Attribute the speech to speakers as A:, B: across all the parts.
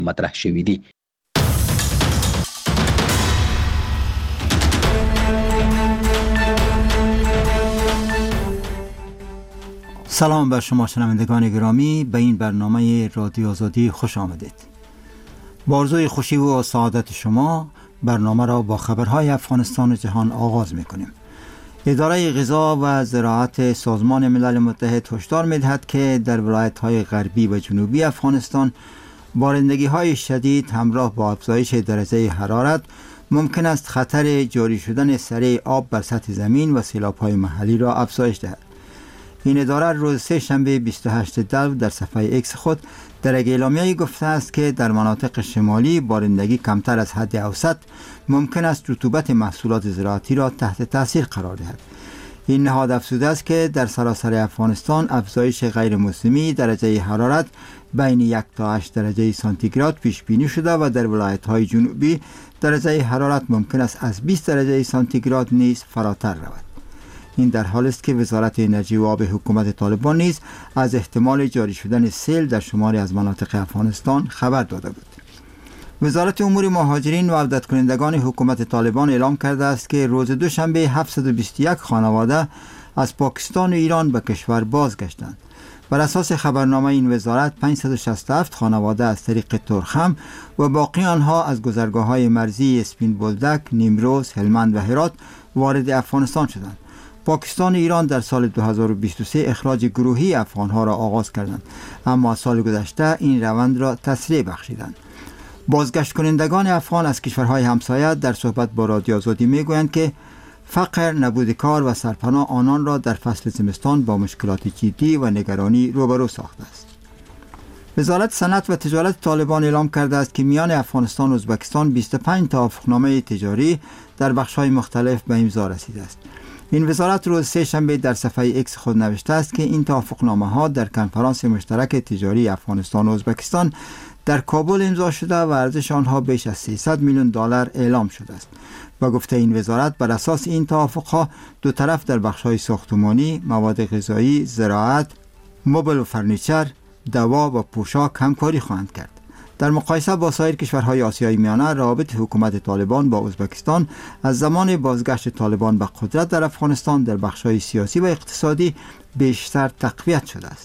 A: مطرح شویدی.
B: سلام بر شما شنوندگان گرامی، به این برنامه رادیو آزادی خوش آمدید. با آرزوی خوشی و سعادت شما برنامه را با خبرهای افغانستان و جهان آغاز می‌کنیم. اداره غذا و زراعت سازمان ملل متحد هشدار می‌دهد که در ولایت‌های غربی و جنوبی افغانستان بارندگی‌های شدید همراه با افزایش درجه حرارت ممکن است خطر جاری شدن سریع آب بر سطح زمین و سیلاب‌های محلی را افزایش دهد. این اداره روز سه شنبه 28 دلو در صفحه ایکس خود در اعلامیه‌ای گفته است که در مناطق شمالی بارندگی کمتر از حد اوسط ممکن است رطوبت محصولات زراعتی را تحت تاثیر قرار دهد. این نهاد افزوده است که در سراسر افغانستان افزایش غیر موسمی درجه حرارت بین 1 تا 8 درجه سانتیگراد پیش بینی شده و در ولایت‌های جنوبی درجه حرارت ممکن است از 20 درجه سانتیگراد نیز فراتر رود. این در حالی است که وزارت انرژی و آب حکومت طالبان نیز از احتمال جاری شدن سیل در شماری از مناطق افغانستان خبر داده بود. وزارت امور مهاجرین و عودت کنندگان حکومت طالبان اعلام کرده است که روز دوشنبه 721 خانواده از پاکستان و ایران به کشور بازگشتند. بر اساس خبرنامه این وزارت 567 خانواده از طریق ترخم و باقی آنها از گذرگاه‌های مرزی اسپین بولدک، نیمروز، هلمند و هرات وارد افغانستان شدند. پاکستان و ایران در سال 2023 اخراج گروهی افغانها را آغاز کردند، اما سال گذشته این روند را تسریع بخشیدند. بازگشت کنندگان افغان از کشورهای همسایه در صحبت با رادیو آزادی میگویند که فقر، نبود کار و سرپناه آنان را در فصل زمستان با مشکلات جدی و نگرانی روبرو ساخته است. وزارت صنعت و تجارت طالبان اعلام کرده است که میان افغانستان و ازبکستان 25 توافقنامه تجاری در بخش‌های مختلف به امضا رسیده است. این وزارت روز سه شنبه در صفحه ایکس خود نوشته است که این توافقنامه‌ها در کنفرانس مشترک تجاری افغانستان و ازبکستان در کابل امضا شده و ارزش آنها بیش از 300 میلیون دلار اعلام شده است. با گفته این وزارت بر اساس این توافق‌ها دو طرف در بخش‌های ساختمانی، مواد غذایی، زراعت، مبل و فرنیچر، دوا و پوشاک همکاری خواهند کرد. در مقایسه با سایر کشورهای آسیای میانه، روابط حکومت طالبان با ازبکستان از زمان بازگشت طالبان به قدرت در افغانستان در بخش‌های سیاسی و اقتصادی بیشتر تقویت شده است.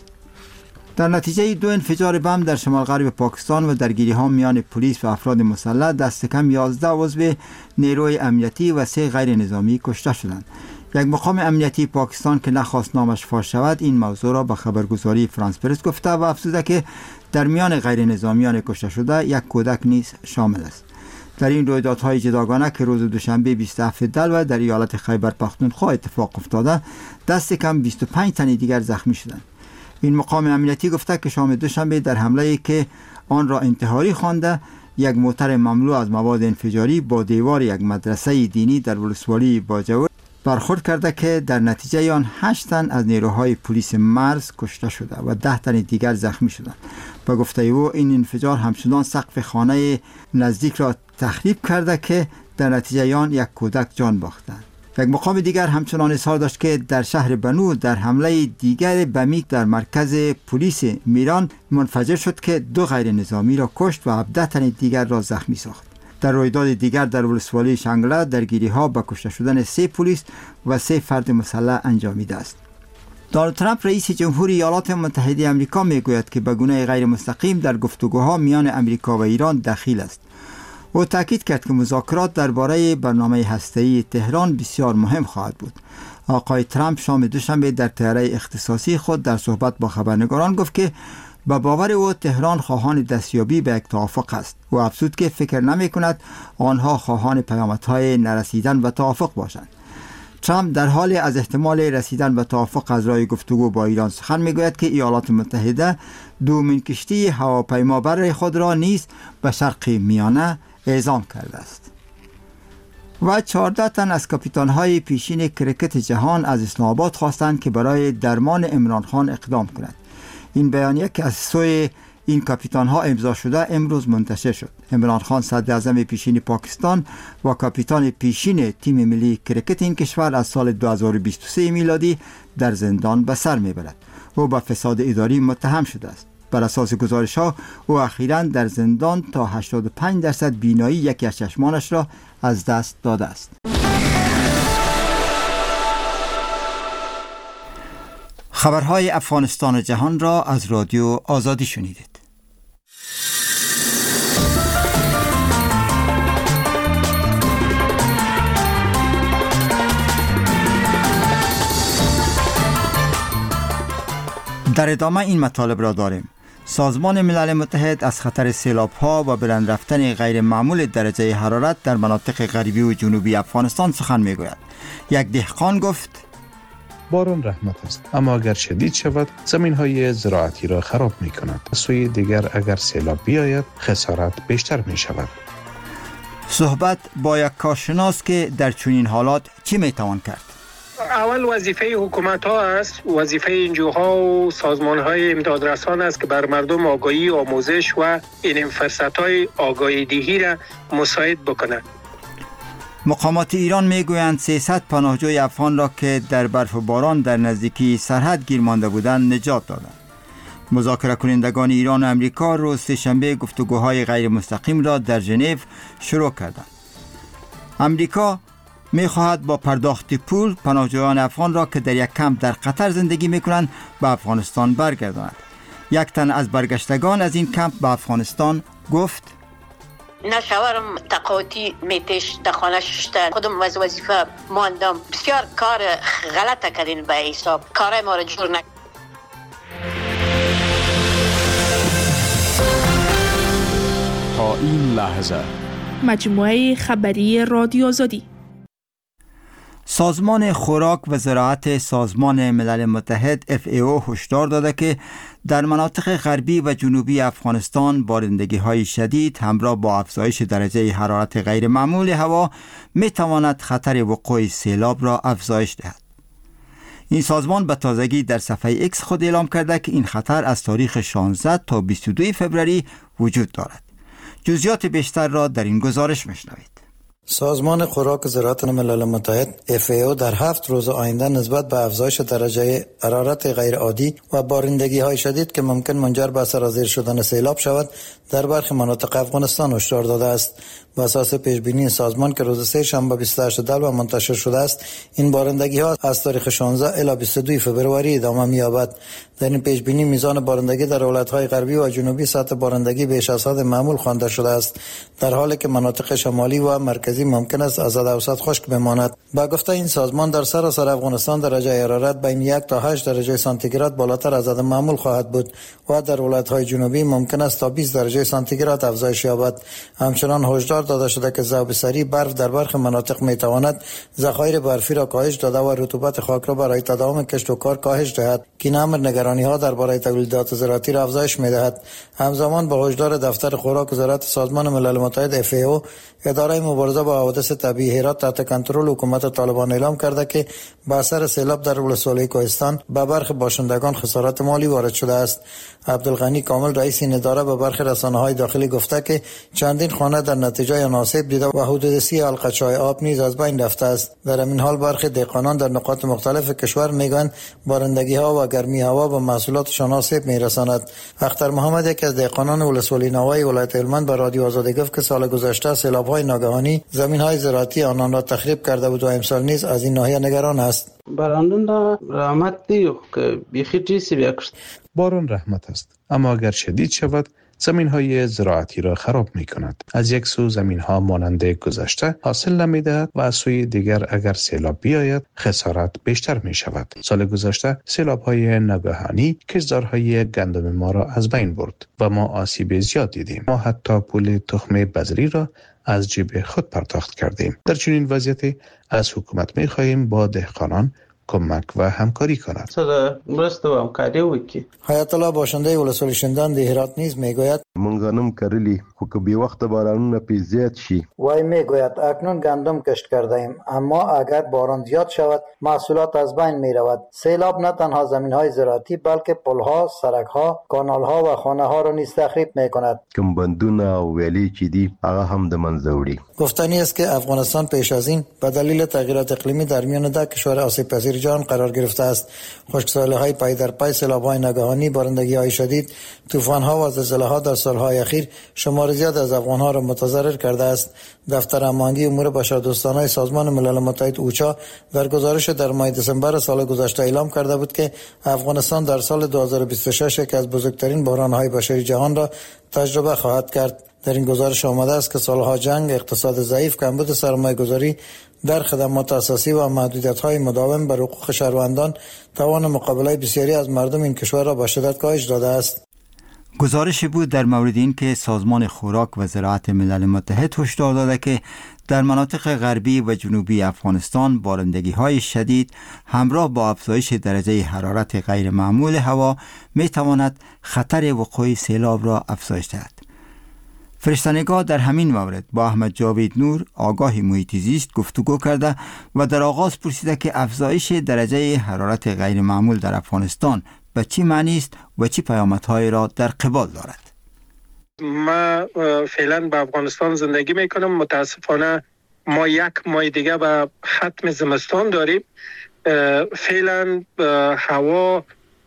B: در نتیجه دو انفجار بم در شمال غرب پاکستان و درگیری‌ها میان پلیس و افراد مسلح دست کم 11 عضو نیروی امنیتی و 3 غیر نظامی کشته شدند. یک مقام امنیتی پاکستان که نخواست نامش فاش شود این موضوع را به خبرگزاری فرانس پرس گفته و افزوده که در میان غیر نظامیان کشته شده یک کودک نیز شامل است. در این رویدادهای جداگانه که روز دوشنبه 27 دلو در ایالت خیبر پختونخوا اتفاق افتاده، دست کم 25 تن دیگر زخمی شدند. این مقام امنیتی گفته که شام دوشنبه در حمله‌ای که آن را انتحاری خوانده، یک موتر مملو از مواد انفجاری با دیوار یک مدرسه دینی در ولسوالی باجوور برخورد کرده که در نتیجه آن 8 تن از نیروهای پلیس مرز کشته شده و 10 تن دیگر زخمی شدند. با گفته او این انفجار همچنان سقف خانه نزدیک را تخریب کرده که در نتیجه آن یک کودک جان باختند. یک مقام دیگر همچنان اظهار داشت که در شهر بنو در حمله دیگر بمی در مرکز پلیس میران منفجر شد که 2 غیر نظامی را کشت و 17 تن دیگر را زخمی ساخت. در رویداد دیگر در ولسوالی شانگلا درگیری‌ها با کشته شدن 3 پلیس و 3 فرد مسلح انجامیده است. دونالد ترامپ رئیس جمهوری ایالات متحده آمریکا میگوید که به گونه غیر مستقیم در گفتگوها میان آمریکا و ایران دخیل است. او تاکید کرد که مذاکرات درباره برنامه هسته‌ای تهران بسیار مهم خواهد بود. آقای ترامپ شام دوشنبه در طیاره اختصاصی خود در صحبت با خبرنگاران گفت که به باور او تهران خواهان دستیابی به یک توافق است. او افزود که فکر نمی کند آنها خواهان پیامدهای نرسیدن به توافق باشند. ترامپ در حال از احتمال رسیدن به توافق از راه گفتگو با ایران سخن میگوید که ایالات متحده دومین کشتی هواپیمابر خود را نیز به شرق میانه اعزام کرده است. و 14 تن از کاپیتان‌های پیشین کرکت جهان از اسلام آباد خواستند که برای درمان عمران خان اقدام کنند. این بیانیه که از سوی این کاپیتان‌ها امضا شده امروز منتشر شد. عمران خان صدر اعظم پیشین پاکستان و کاپیتان پیشین تیم ملی کرکت این کشور از سال 2023 میلادی در زندان به سر میبرد. او با فساد اداری متهم شده است. بر اساس گزارش‌ها او اخیراً در زندان تا 85% بینایی یکی از چشمانش را از دست داده است. خبرهای افغانستان و جهان را از رادیو آزادی شنیدید. در ادامه این مطالب را داریم. سازمان ملل متحد از خطر سیلاب‌ها و بلند رفتن غیر معمول درجه حرارت در مناطق غربی و جنوبی افغانستان سخن می‌گوید. یک دهقان گفت:
A: باران رحمت است، اما اگر شدید شود زمین‌های زراعتی را خراب می‌کند. از سوی دیگر اگر سیلاب بیاید خسارت بیشتر می‌شود.
B: صحبت با یک کارشناس که در چنین حالات چی می‌توان کرد؟
C: اول وظیفه حکومت ها است، وظیفه انجوها و سازمان های امدادرسان است که بر مردم آگاهی، آموزش و این فرصت های آگاهی دهی را مساعد بکنند.
B: مقامات ایران میگویند 300 پناهجوی افغان را که در برف و باران در نزدیکی سرحد گیر مانده بودند نجات دادند. مذاکره کنندگان ایران و امریکا روز سه‌شنبه گفتگوهای غیر مستقیم را در ژنو شروع کردند. امریکا می‌خواهد با پرداخت پول پناهجویان افغان را که در یک کمپ در قطر زندگی می‌کنند به افغانستان برگرداند. یک تن از برگشتگان از این کمپ به افغانستان گفت:
D: نه شوهرم تقاطی میتش در خانه ششته خودم وظیفه ماندم. بسیار کار غلطه کردین به حساب کارای ما را جور نکن.
E: تا این لحظه
F: مجموعه خبری رادیو آزادی.
B: سازمان خوراک و زراعت سازمان ملل متحد FAO هشدار داده که در مناطق غربی و جنوبی افغانستان بارندگی‌های شدید همراه با افزایش درجه حرارت غیر معمول هوا می‌تواند خطر وقوع سیلاب را افزایش دهد. این سازمان به تازگی در صفحه ایکس خود اعلام کرده که این خطر از تاریخ 16 تا 22 فوریه وجود دارد. جزئیات بیشتر را در این گزارش می‌شنوید.
G: سازمان خوراک و زراعت ملل متحد FAO در 7 روز آینده نسبت به افزایش درجه حرارت غیر عادی و بارندگی‌های شدید که ممکن منجر به سرازیر شدن سیلاب شود در برخی مناطق افغانستان هشدار داده است. بر اساس پیشبینی سازمان که روز سه‌شنبه 28 دلو منتشر شده است، این بارندگی‌ها از تاریخ 16 الی 22 فوریه ادامه می‌یابد. در این پیشبینی میزان بارندگی در ولایت‌های غربی و جنوبی سطح بارندگی بیش از حد معمول خوانده شده است، در حالی که مناطق شمالی و مرکزی ممکن است از حد اوسط خشک بماند. با گفته این سازمان در سراسر افغانستان درجه حرارت بین 1 تا 8 درجه سانتیگراد بالاتر از حد معمول خواهد بود و در ولایت‌های جنوبی ممکن است تا 20 درجه سانتیگراد افزایش یابد. همچنان هشدار داده شده که ذوب سری برف در برخی مناطق میتواند ذخایر برفی را کاهش داده و رطوبت خاک را برای تداوم کشت و کار کاهش دهد که این امر نگرانی‌ها درباره تولیدات زراعتی را افزایش می‌دهد. همزمان با هشدار دفتر خوراک و زراعت سازمان ملل متحد FAO، اداره مبارزه با حوادث طبیعی هرات تحت کنترل حکومت طالبان اعلام کرده که به اثر سیلاب در ولسوالی کوهستان به برخی باشندگان خسارات مالی وارد شده است. عبدالغنی کامل رئیس این اداره به برخی رسانه‌های داخلی گفته که چندین خانه در نتیجه آسیب دیده و حدود 30 حلقه‌چای آب نیز از بین رفته است. در این حال برخی دهقانان در نقاط مختلف کشور میگویند بارندگی‌ها و گرمی هوا به محصولاتشان آسیب میرساند. اختر محمد، یکی از دهقانان ولسوالی نوای ولایت هلمند، به رادیو آزادی گفت که سال گذشته سیلاب‌های ناگهانی زمین‌های زراعتی آنان را تخریب کرده بود و امسال نیز از این ناحیه نگران است.
H: باران رحمت دی که بیخی چیزی بیاکشت.
A: باران رحمت است، اما اگر شدید شود زمین‌های زراعتی را خراب می‌کند. از یک سو زمین‌ها مانند گذشته حاصل نمی‌دهد و از سوی دیگر اگر سیلاب بیاید خسارت بیشتر می‌شود. سال گذشته سیلاب‌های ناگهانی کشتزارهای گندم ما را از بین برد و ما آسیب زیاد دیدیم. ما حتی پول تخم بذری را از جیب خود پرداخت کردیم. در چنین وضعیتی از حکومت می‌خواهیم با دهقانان کمک و همکاری کند.
H: مرسته و همکاری وکړي.
G: حیات الله باشنده ولسوالی شندان د هرات نیز میگوید
I: مونږ غنم کرلی خو که بی وخت بارانونه پی زیاد شي.
G: وای میگوید اکنون گندم کشت کرده ایم، اما اگر باران زیاد شود محصولات از بین می رود. سیلاب نه تنها زمین های زراعتی بلکه پلها، سرک ها، کانال ها و خانه ها را نیز تخریب می کند.
I: کوم بندونه او ویلی چې دي هغه هم د منځه وړي.
G: گفتنی است که افغانستان پیش از این به دلیل تغییرات اقلیمی در میان 10 کشور آسیب پذیر بشری جان قرار گرفته است. خشکسالی‌های پی در پی، سیلاب‌های ناگهانی، بارندگی‌های شدید، طوفان‌ها و زلزله‌ها در سال‌های اخیر شمار زیاد از افغان‌ها را متضرر کرده است. دفتر هماهنگی امور بشردوستانه سازمان ملل متحد اوچا در گزارش در ماه دسامبر سال گذشته اعلام کرده بود که افغانستان در سال 2026 یکی از بزرگترین بحران‌های بشری جهان را تجربه خواهد کرد. در این گزارش آمده است که سالها جنگ، اقتصاد ضعیف، کمبود سرمایه‌گذاری در خدمات اساسی و محدودیت‌های مداوم بر حقوق شهروندان توان مقابله بسیاری از مردم این کشور را به شدت کاهش داده است.
B: گزارشی بود در مورد این که سازمان خوراک و زراعت ملل متحد هشدار داده که در مناطق غربی و جنوبی افغانستان بارندگی‌های شدید همراه با افزایش درجه حرارت غیر معمول هوا می‌تواند خطر وقوع سیلاب را افزایش دهد. فرشته‌نگاه در همین مورد با احمد جاوید نور، آگاه محیط زیست، گفتگو کرده و در آغاز پرسیده که افزایش درجه حرارت غیر معمول در افغانستان به چی معنی است و چی پیامدهای را در قبال دارد.
C: ما فعلا به افغانستان زندگی میکنم. متاسفانه ما یک ماه دیگه به ختم زمستان داریم. فعلا هوا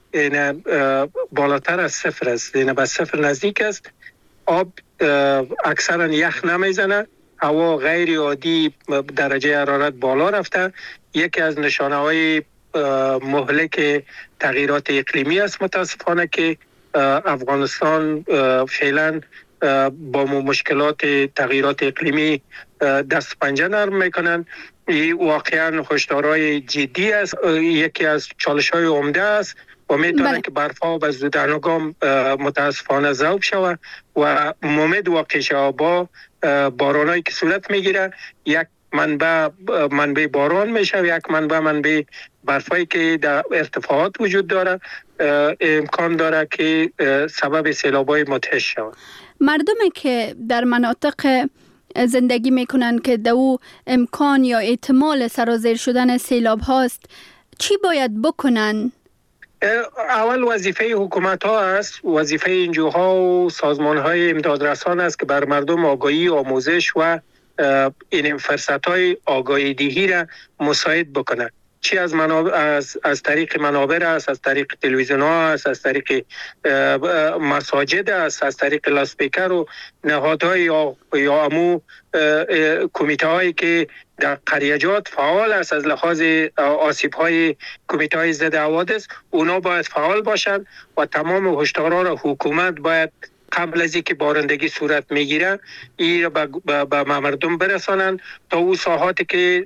C: بالاتر از صفر است، یعنی به صفر نزدیک است. آب اکثرا یخ نمیزنه. هوا غیر عادی، درجه حرارت بالا رفته. یکی از نشانه‌های مهلک تغییرات اقلیمی است متاسفانه که افغانستان فعلا با مشکلات تغییرات اقلیمی دست پنجه نرم میکنن. این واقعا هشدارهای جدی است. یکی از چالش‌های عمده است و میتونه که برفها به زودانگام متاسفانه ذوب شود و ممد واقع شود. با بارانایی که صورت میگیره، یک منبع باران میشه، یک منبع برفایی که در ارتفاعات وجود داره، امکان داره که سبب سیلاب‌های مدهش شود.
J: مردمی که در مناطق زندگی میکنن که دو امکان یا احتمال سرازیر شدن سیلاب هاست، چی باید بکنن؟
C: اول وظیفه حکومت ها است، وظیفه انجوها و سازمان های امدادرسان است که بر مردم آگاهی، آموزش و این فرصت های آگاهی دهی را مساعد بکنند. چی از طریق منابر است، از طریق تلویزیون ها است، از طریق مساجد است، از طریق لاسپیکر و نهادهای یا امو کمیته هایی که در قریجات فعال است از لحاظ آسیب های کمیته های ضد حوادث، اونا باید فعال باشند و تمام هشدارها را حکومت باید قبل از اینکه بارندگی صورت میگیره این به مردم برسانند تا او ساحاتی که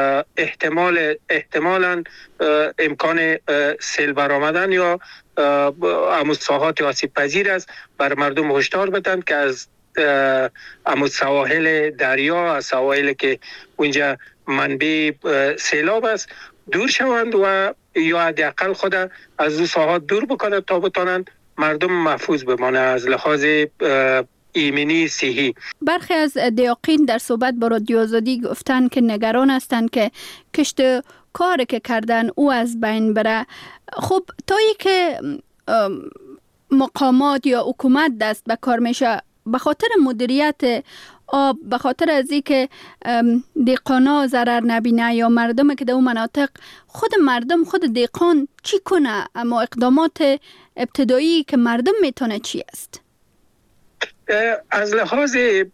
C: احتمالاً امکان سیل برآمدن یا امو ساحات آسیب پذیر است بر مردم هشدار بدن که از امو سواحل دریا، از سواحلی که اونجا منبع سیلاب است دور شوند و یا حداقل خود از او ساحات دور بکنند تا بتوانند مردم محفوظ بمانه از لحاظ ایمنی صحی.
J: برخی از دیاقین در صحبت با رادیو آزادی گفتن که نگران هستند که کشت کاری که کردن او از بین بره. خب تا ای که مقامات یا حکومت دست به کار میشه به خاطر مدیریت آب، به خاطر از اینکه دهقانا ضرر نبینه یا مردم که در اون مناطق، خود دهقان چی کنه؟ اما اقدامات ابتدایی که مردم میتونه چی است؟
C: از لحاظ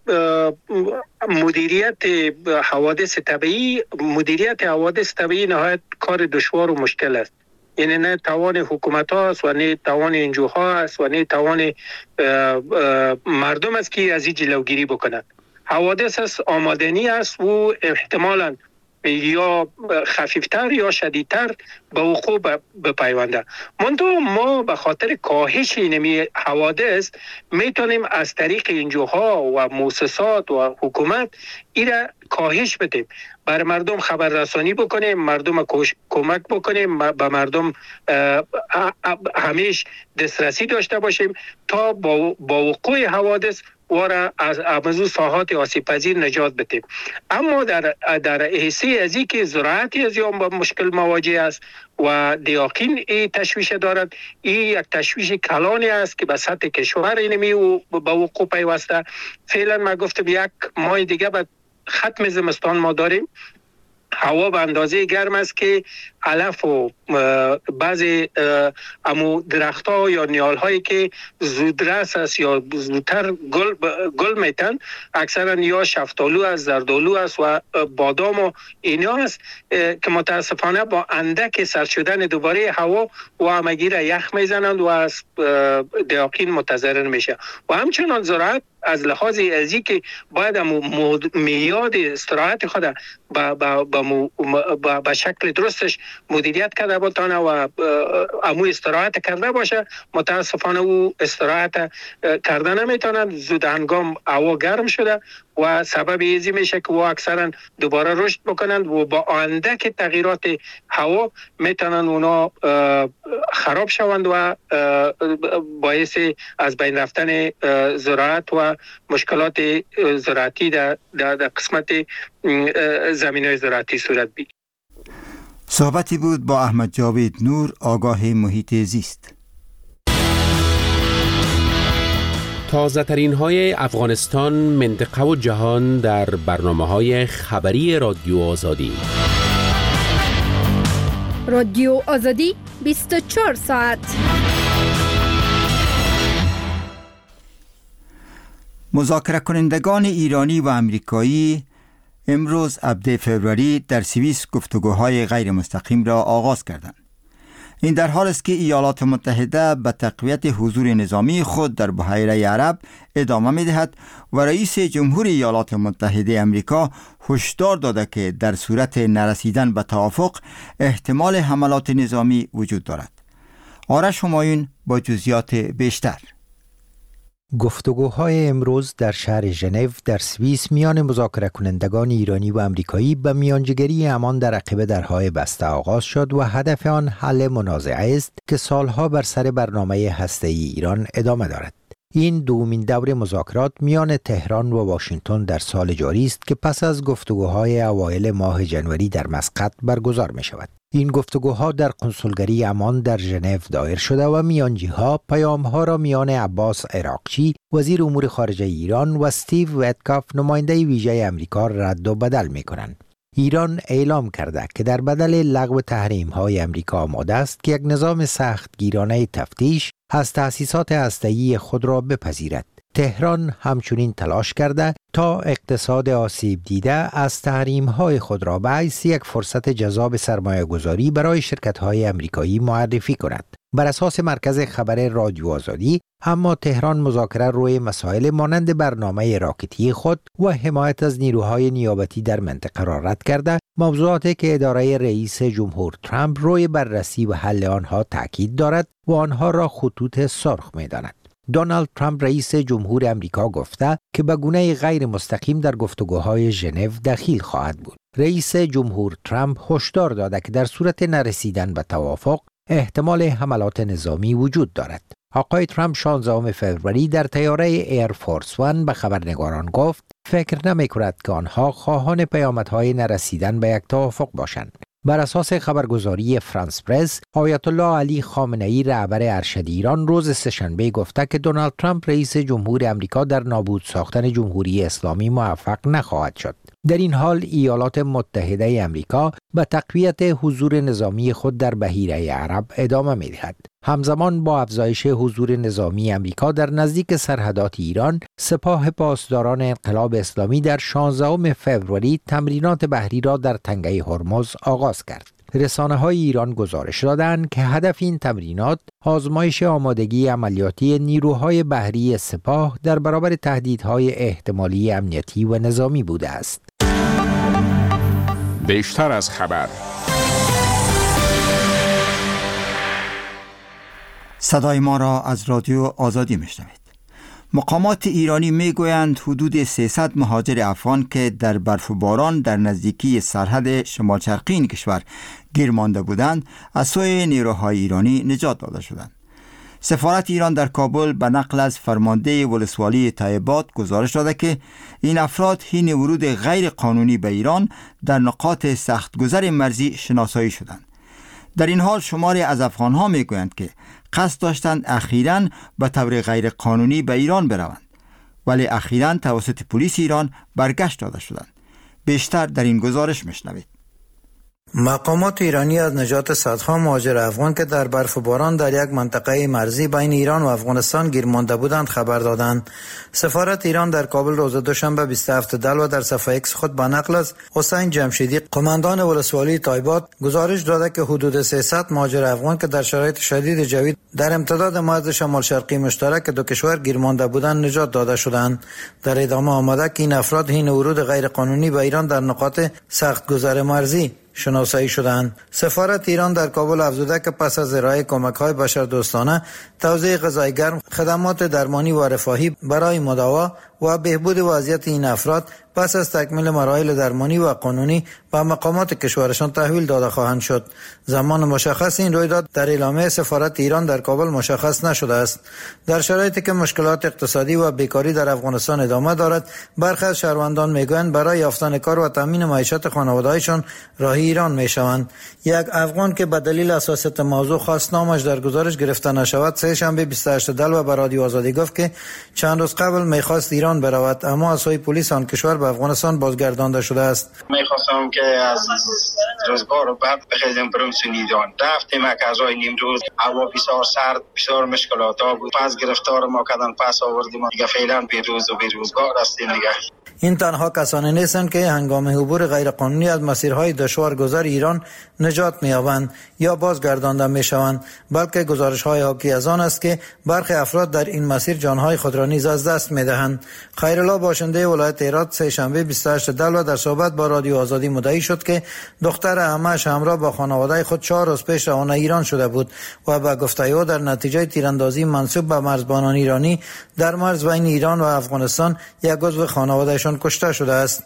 C: مدیریت حوادث طبیعی نهایت کار دشوار و مشکل است. یعنی نه توان حکومت ها است و نه توان انجوها است و نه توان مردم است که از این جلوگیری بکنند. حوادث است، آمدنی است و احتمالاً یا خفیفتر یا شدیدتر به وقوع بپیونده. منتها ما به خاطر کاهش این حوادث میتونیم از طریق انجوها و مؤسسات و حکومت این را کاهش بدیم، بر مردم خبررسانی بکنیم، مردم کمک بکنیم، به مردم همیشه دسترسی داشته باشیم تا با وقوع حوادث وارا از امزو ساحات آسیب پذیر نجات بدیم. اما در حیثی از این که زراعتی از این با مشکل مواجه است و دیاقین این تشویش دارد، این یک تشویش کلانی است که به سطح کشور اینمی و به وقوع پیوسته. فعلا ما گفتم یک ماه دیگه بعد ختم زمستان ما داریم. هوا به اندازه گرم است که علف و بعضی امو درخت ها یا نیال هایی که زودرس است یا زودتر گل میتن، اکثرا یا شفتالو است، زردالو است و بادام و اینا است که متاسفانه با اندک سرد شدن دوباره هوا و همگیر یخ میزنند و از دیاقین متضرر میشه. و همچنان زراعت از لحاظ ازی که باید میاد استراحت خود به شکل درستش مدیریت کرده بتانه و امو استراحت کرده باشه، متاسفانه او استراحت کرده نمیتونند. زود هنگام هوا گرم شده و سبب ایزی میشه که او اکثرا دوباره رشد بکنند و با اندک تغییرات هوا میتونند اونا خراب شوند و باعث از بین رفتن زراعت و مشکلات زراعتی در قسمت زمین‌های زراعتی صورت بگیرد.
B: صحبتی بود با احمد جاوید نور، آگاه محیط زیست.
K: تازه ترین های افغانستان، منطقه و جهان در برنامه‌های خبری رادیو آزادی.
J: رادیو آزادی 24 ساعت.
B: مذاکره کنندگان ایرانی و امریکایی امروز 17 فوریه در سوئیس گفتگوهای غیر مستقیم را آغاز کردند. این در حال است که ایالات متحده به تقویت حضور نظامی خود در بحیره عرب ادامه می‌دهد و رئیس جمهور ایالات متحده آمریکا هشدار داده که در صورت نرسیدن به توافق احتمال حملات نظامی وجود دارد. آرش همایون با جزئیات بیشتر.
L: گفتگوهای امروز در شهر ژنو در سوئیس میان مذاکره کنندگان ایرانی و آمریکایی به میانجیگری امان در عقب درهای بسته آغاز شد و هدف آن حل منازعه است که سالها بر سر برنامه هسته‌ای ایران ادامه دارد. این دومین دور مذاکرات میان تهران و واشنگتن در سال جاری است که پس از گفتگوهای اوایل ماه جنوری در مسقط برگزار می شود. این گفتگوها در کنسولگری امان در ژنو دایر شده و میانجیها پیامها را میان عباس عراقچی وزیر امور خارجه ایران و استیو ویتکاف نماینده ویژه آمریکا رد و بدل می کنند. ایران اعلام کرده که در بدل لغو تحریم‌های آمریکا آماده است که یک نظام سختگیرانه تفتیش از تأسیسات هسته‌ای خود را بپذیرد. تهران همچنین تلاش کرده تا اقتصاد آسیب دیده از تحریم‌های خود را به حیث یک فرصت جذاب سرمایه‌گذاری برای شرکت‌های آمریکایی معرفی کند. بر اساس مرکز خبر رادیو آزادی، اما تهران مذاکره روی مسائل مانند برنامه راکتی خود و حمایت از نیروهای نیابتی در منطقه را رد کرده، موضوعاتی که اداره رئیس جمهور ترامپ روی بررسی و حل آنها تاکید دارد و آنها را خطوط سرخ می‌داند. دونالد ترامپ رئیس جمهور آمریکا گفته که به گونه غیر مستقیم در گفتگوهای ژنو دخیل خواهد بود. رئیس جمهور ترامپ هشدار داده که در صورت نرسیدن به توافق احتمال حملات نظامی وجود دارد. آقای ترامپ 16 فوریه در طیاره ایر فورس وان به خبرنگاران گفت فکر نمی‌کند که آنها خواهان پیامدهای نرسیدن به یک توافق باشند. بر اساس خبرگزاری فرانس پرس، آیت الله علی خامنه‌ای رهبر ارشد ایران روز سه‌شنبه گفته که دونالد ترامپ رئیس جمهور آمریکا در نابود ساختن جمهوری اسلامی موفق نخواهد شد. در این حال ایالات متحده آمریکا به تقویت حضور نظامی خود در بحیره عرب ادامه می‌دهد. همزمان با افزایش حضور نظامی آمریکا در نزدیک سرحدات ایران، سپاه پاسداران انقلاب اسلامی در 16 فوریه تمرینات بحری را در تنگه هرمز آغاز کرد. رسانه‌های ایران گزارش دادند که هدف این تمرینات آزمایش آمادگی عملیاتی نیروهای بحری سپاه در برابر تهدیدهای احتمالی امنیتی و نظامی بوده است.
E: بیشتر از خبر.
B: صدای ما را از رادیو آزادی میشنوید. مقامات ایرانی میگویند حدود 300 مهاجر افغان که در برف و باران در نزدیکی سرحد شمال شرقی این کشور گیر مانده بودند از سوی نیروهای ایرانی نجات داده شدند. سفارت ایران در کابل به نقل از فرمانده ولسوالی طیبات گزارش داده که این افراد حین ورود غیر قانونی به ایران در نقاط سختگذر مرزی شناسایی شدند. در این حال شماری از افغانها میگویند که قصد داشتند اخیراً به طور غیر قانونی به ایران بروند، ولی اخیراً توسط پلیس ایران برگشت داده شدند. بیشتر در این گزارش میشنوید.
G: مقامات ایرانی از نجات صدها مهاجر افغان که در برف و باران در یک منطقه مرزی بین ایران و افغانستان گیر مانده بودند خبر دادند. سفارت ایران در کابل روز دوشنبه 27 دلو در صفحه ایکس خود به نقل از حسین جمشیدی قماندان ولسوالی تایبات گزارش داده که حدود 300 مهاجر افغان که در شرایط شدید جوی در امتداد مرز شمال شرقی مشترک دو کشور گیر مانده بودند نجات داده شدند. در ادامه آمده که این افراد حین ورود غیر قانونی به ایران در نقاط سخت گذر مرزی شناسایی شدند. سفارت ایران در کابل افزوده که پس از ارائه کمک‌های بشردوستانه، توزیع غذای گرم، خدمات درمانی و رفاهی برای مداوا و بهبود وضعیت این افراد پس از تکمیل مراحل درمانی و قانونی به مقامات کشورشان تحویل داده خواهند شد. زمان مشخص این رویداد در اعلامیه سفارت ایران در کابل مشخص نشده است. در شرایطی که مشکلات اقتصادی و بیکاری در افغانستان ادامه دارد، برخی از شهروندان میگویند برای یافتن کار و تامین معیشت خانواده‌هایشان راهی ایران میشوند. یک افغان که به دلیل حساسیت موضوع خواست نامش در گزارش گرفته نشود، سه شنبه 28 دلو به رادیو آزادی گفت که چند روز قبل میخواست ایران برود، اما از سوی پلیس آن کشور به افغانستان بازگردانده شده است.
M: میخواستم که از روزگار بعد بخیزم برم سنیدان. رفتیم که از نیم روز هوا بسیار سرد، بسیار مشکلات ها بود. پس گرفتار ما کردن، پس آوردیم. دیگه فعلا بیروز و بیروزگار هستیم دیگه.
G: این تنها کسانی نیستند که هنگام عبور غیرقانونی از مسیرهای دشوار گذر ایران نجات می‌یابند یا بازگردانده می‌شوند، بلکه گزارش‌های حاکی از آن است که برخی افراد در این مسیر جان‌های خود را نیز از دست می‌دهند. خیرالله باشنده ولایت هرات سه شنبه 28 دلو در صحبت با رادیو آزادی مدعی شد که دختر عمه‌اش همراه با خانواده خود 4 روز پیش روانه ایران شده بود و به گفته او در نتیجه تیراندازی منسوب به مرزبانان ایرانی در مرز بین ایران و افغانستان یک عضو خانوادهشان کشته شده است.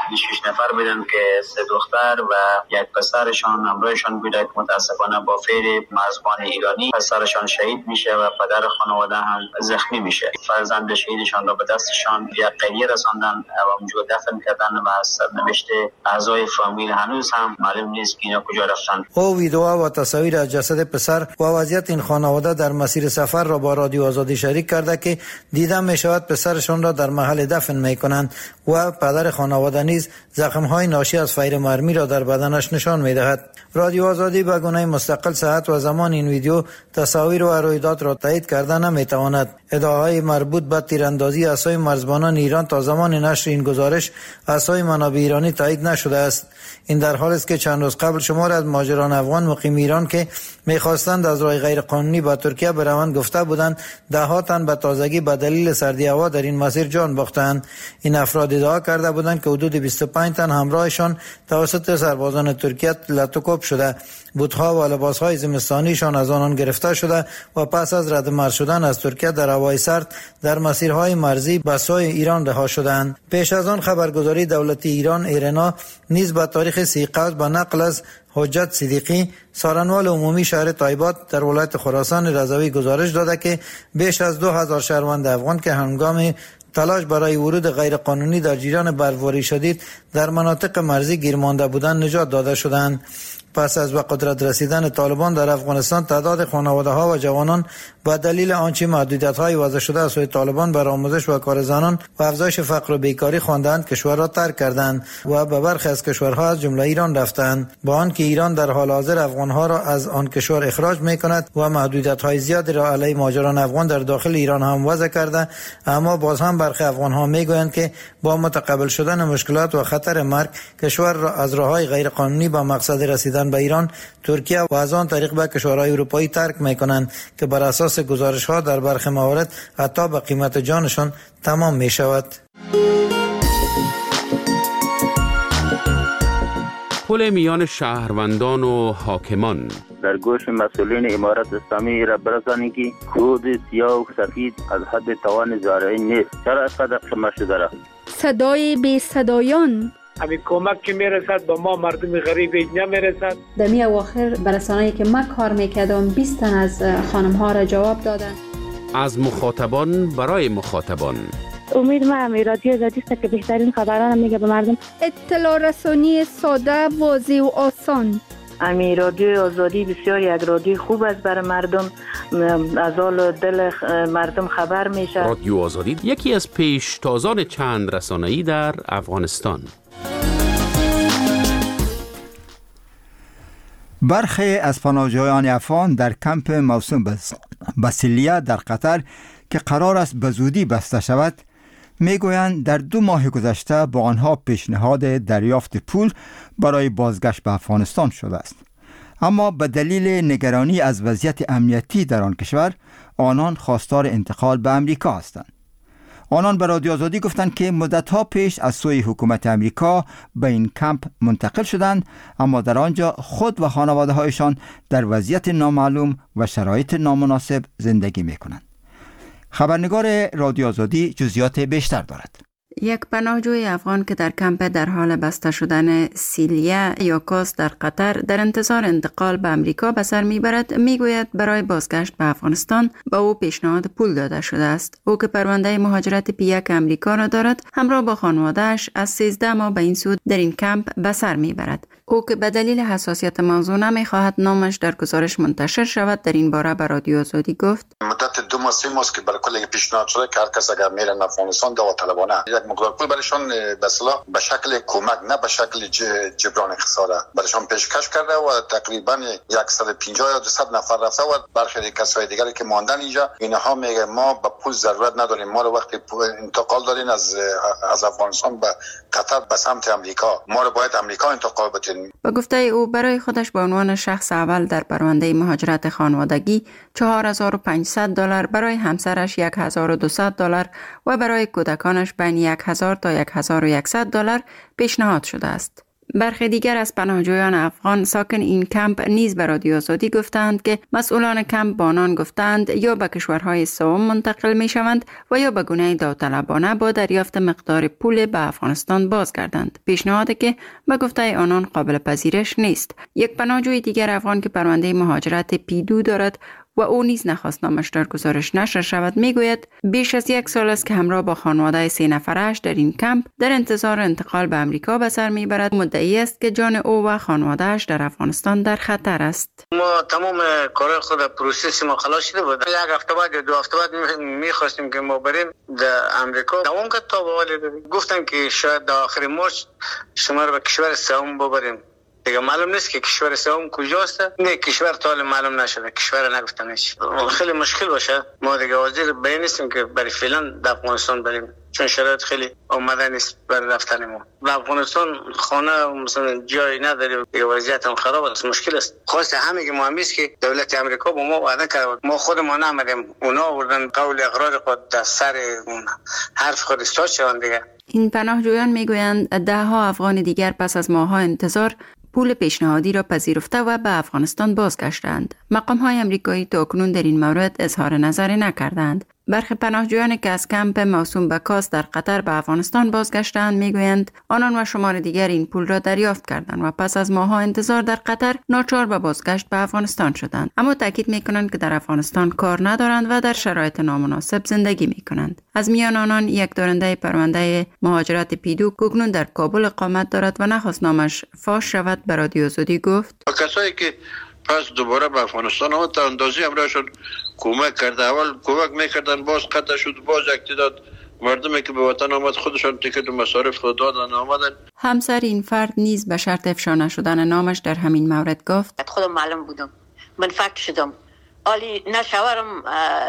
N: 6 نفر بودن که 3 دختر و یک پسرشان همراهشان بود. متاسفانه با فعل مرزبان ایرانی پسرشان شهید میشه و پدر خانواده هم زخمی میشه. فرزند شهیدشان را به دستشان یک قریه رساندن و اونجا دفن کردن و از سرنوشت اعضای فامیل هنوز هم معلوم نیست که اینا کجا رفتن.
G: او ویدیو و تصاویر از جسد پسر و وضعیت این خانواده در مسیر سفر را با رادیو آزادی شریک کرده که دیده میشود پسرشان را در محل دفن میکنند و پدر خانواده نیز زخم‌های ناشی از فیر مرمی را در بدنش نشان می‌دهد. رادیو آزادی به گونه مستقل صحت و زمان این ویدیو، تصاویر و رویداد را تایید کرده نمی‌تواند. ادعاهای مربوط به تیراندازی از سوی مرزبانان ایران تا زمان نشر این گزارش از سوی منابع ایرانی تایید نشده است. این در حالی است که چند روز قبل شمار از مهاجران افغان مقیم ایران که می‌خواستند از راه غیرقانونی به ترکیه بروند گفته بودند ده‌ها تن به تازگی به دلیل سردی هوا در این مسیر جان باختند. این افراد ادعا کرده بودند که حدود 25 تن همراهشان توسط سربازان ترکیه لطوکوب شده. بوت‌ها و لباس‌های زمستانیشان از آنان گرفته شده و پس از رد مرز شدن از ترکیه در هوای سرد در مسیرهای مرزی به سوی ایران رها شدند. پیش از آن خبرگزاری دولتی ایران ایرنا نیز به تاریخ 30 قوس به نقل از حجت صدیقی سارنوال عمومی شهر تایبات در ولایت خراسان رضوی گزارش داده که بیش از 2000 شهروند افغان که هنگام تلاش برای ورود غیرقانونی در جریان برفباری شدید در مناطق مرزی گیر مانده بودند نجات داده شدند. پس از به قدرت رسیدن طالبان در افغانستان تعداد خانواده‌ها و جوانان با دلیل آنچه محدودیت‌های وضع شده از سوی طالبان بر آموزش و کار زنان و افزایش فقر و بیکاری خواندند کشور را ترک کردند و به برخی از کشورها از جمله ایران رفتند، با آنکه ایران در حال حاضر افغان‌ها را از آن کشور اخراج می‌کند و محدودیت‌های زیادی را علیه مهاجران افغان در داخل ایران هم وضع کرده، اما باز هم برخی افغان‌ها می‌گویند که با متقابل شدن مشکلات و خطر مرگ کشور را از راه‌های غیرقانونی به مقصد رسیدن به ایران، ترکیه و از آن طریق به کشورهای اروپایی ترک می‌کنند که بر اساس گزارش‌ها در برخی موارد حتی به قیمت جانشان تمام می‌شود.
K: پل میان شهروندان و حاکمان
O: در گوش مسئولین امارت اسلامی را برسانی که خود سیاه و سفید از حد توان زارعی نیست. چرا اینقدر قیمت شده را؟
J: صدای بی صدایان
C: همین کمک که میرسد با ما مردم غریب اینجا میرسد.
P: در می اواخر برسانه‌ای که من کار میکردم 20 تن از خانم ها را جواب دادن.
K: از مخاطبان برای مخاطبان.
Q: امید من رادیو آزادی است که بهترین خبران میگه به مردم.
J: اطلاع رسانی ساده، واضح و آسان.
Q: امی رادیو آزادی بسیار یک رادیو خوب است برای مردم، از حال دل مردم خبر میشه.
K: رادیو آزادی یکی از پیشتازان چند رسانه‌ای در افغانستان.
B: برخی از پناهجویان افغان در کمپ موسوم به سیلیه در قطر که قرار است به زودی بسته شود میگویند در 2 ماه گذشته با آنها پیشنهاد دریافت پول برای بازگشت به افغانستان شده است، اما به دلیل نگرانی از وضعیت امنیتی در آن کشور آنان خواستار انتقال به امریکا هستند. آنان به رادیو آزادی گفتند که مدتها پیش از سوی حکومت امریکا به این کمپ منتقل شدند، اما در آنجا خود و خانواده هایشان در وضعیت نامعلوم و شرایط نامناسب زندگی می کنند. خبرنگار رادیو آزادی جزئیات بیشتر دارد.
R: یک پناهجوی افغان که در کمپ در حال بسته شدن سیلیه یا کاس در قطر در انتظار انتقال به امریکا به سر میبرد میگوید برای بازگشت به افغانستان به او پیشنهاد پول داده شده است. او که پرونده مهاجرت P1 امریکا را دارد همراه با خانواده‌اش از 13 ماه به این سو در این کمپ به سر میبرد. او که به دلیل حساسیت موضوع نمیخواهد نامش در گزارش منتشر شود در این باره به رادیو آزادی گفت
S: مدت 2 ماه 3 ماه که برای کل پیشنهاد شده که هر کس اگر میرن افغانستان داوطلبانه یک مقدار پول برایشان به اصطلاح به شکل کمک نه به شکل جبران خساره برایشان پیشکش کرده و تقریبا 150 یا 200 نفر رفته و برخی کسای دیگری که ماندن اینجا اینها میگه ما به پول ضرورت نداریم، ما رو وقتی انتقال دارین از افغانستان به قطر به سمت امریکا، ما رو باید امریکا انتقال بدین.
R: با گفته او برای خودش به عنوان شخص اول در پرونده مهاجرت خانوادگی $4500 برای همسرش $1200 و برای کودکانش بین $1000 تا $1100 پیشنهاد شده است. برخی دیگر از پناهجویان افغان ساکن این کمپ نیز به رادیو آزادی گفتند که مسئولان کمپ با آنان گفتند یا به کشورهای سوم منتقل می شوند و یا به گونه داوطلبانه با دریافت مقدار پول به افغانستان بازگردند. پیشنهادی که به گفته آنان قابل پذیرش نیست. یک پناهجوی دیگر افغان که پرونده مهاجرت P2 دارد و او نیز نخواست نامش در گزارش نشر شود میگوید بیش از 1 سال است که همراه با خانواده 3 نفرش در این کمپ در انتظار انتقال به امریکا به سر میبرد. مدعی است که جان او و خانوادهش در افغانستان در خطر است.
T: ما تمام کار خود پروسس ما خلاص شده بود. 1 هفته بعد یا 2 هفته بعد میخواستیم که ما بریم در امریکا. دوام کرد تا به گفتن که شاید در آخر مارس شما رو به کشور سوم ببریم. دیگه معلوم نیست که کشور سوم کجاست. نه کشور تا حالا معلوم نشده، کشور نگفتنش. خیلی مشکل باشه. ما دیگه حاضر به نیستیم که برای فعلا در افغانستان بریم، چون شرایط خیلی آماده نیست برای رفتن ما. در افغانستان خانه مثلا جایی نداریم، دیگه وضعیت هم خراب است، مشکل است. خاصه همه که مهم است که دولت امریکا با ما وعده کرد، ما خودمون نمیدیم، اونا آوردن قول اقرار خود در سر حرف خود استاد شوند دیگه.
R: این پناهجویان میگویند 10 افغان دیگر پس از ماه‌ها انتظار پول پیشنهادی را پذیرفته و به افغانستان بازگشتند. مقام‌های امریکایی تاکنون در این مورد اظهار نظری نکردند. برخی پناهجویانی که از کمپ موسوم به کاس در قطر به افغانستان بازگشتند میگویند آنان و شمار دیگر این پول را دریافت کردند و پس از ماه‌ها انتظار در قطر ناچار به بازگشت به افغانستان شدند، اما تاکید میکنند که در افغانستان کار ندارند و در شرایط نامناسب زندگی میکنند. از میان آنان یک دارنده پرونده مهاجرت P2 کوکنون در کابل اقامت دارد و نخواست نامش فاش شود به رادیو آزادی گفت
U: کسایی که پس دوباره به افغانستان آمد تا اندازی همراهشون کمک کرده. اول کمک میکردن، باز قطع شد، باز اقتداد مردمی که به وطن آمد خودشان تکت و مصارف خود دادن آمدن.
R: همسر این فرد نیز به شرط افشا نشدن نامش در همین مورد گفت
D: خودم معلوم بودم، من فکر شدم عالی نه شوهرم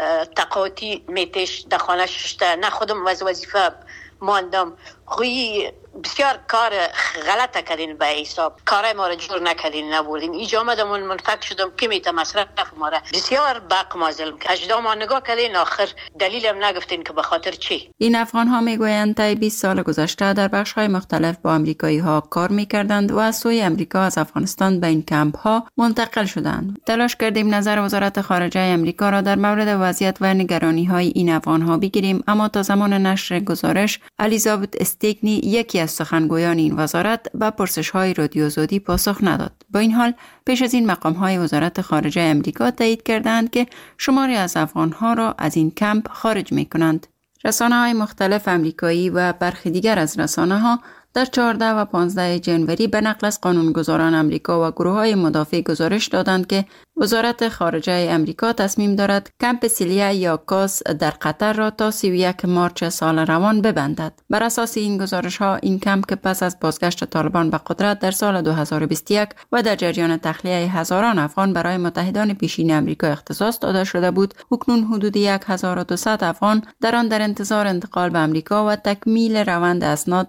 D: تقاطی میتش در خانه ششته، نه خودم وظیفه ماندم. خویی بسیار کار غلطه کردین به حساب، کارای ما را جور نکردین، نبردین. اینجا آمدم من فکر شدم که میته مصرف ما را بسیار بق مازلم که 18 ماه نگاه کردین، آخر دلیلم نگفتین که به خاطر چی.
R: این افغان ها میگویند طی 20 سال گذشته در بخش های مختلف با امریکایی ها کار میکردند و از سوی امریکا از افغانستان به این کمپ ها منتقل شدند. تلاش کردیم نظر وزارت خارجه امریکا را در مورد وضعیت و نگرانی های این افغان ها بگیریم، اما تا زمان نشر گزارش الیزابت استیکنی یکی از سخنگویان این وزارت به پرسش‌های رادیو آزادی پاسخ نداد. با این حال پیش از این مقام‌های وزارت خارجه امریکا تایید کردند که شماری از افغان‌ها را از این کمپ خارج می‌کنند. رسانه‌های مختلف امریکایی و برخی دیگر از رسانه‌ها در 14 و 15 جنوری به نقل از قانونگذاران امریکا و گروه‌های مدافع گزارش دادند که وزارت خارجه امریکا تصمیم دارد کمپ سیلیه یا کاس در قطر را تا 31 مارچ سال روان ببندد. بر اساس این گزارش ها این کمپ که پس از بازگشت طالبان به قدرت در سال 2021 و در جریان تخلیه هزاران افغان برای متحدان پیشین امریکا اختصاص داده شده بود، اکنون حدود 1200 افغان در آن در انتظار انتقال به امریکا و تکمیل روند اسناد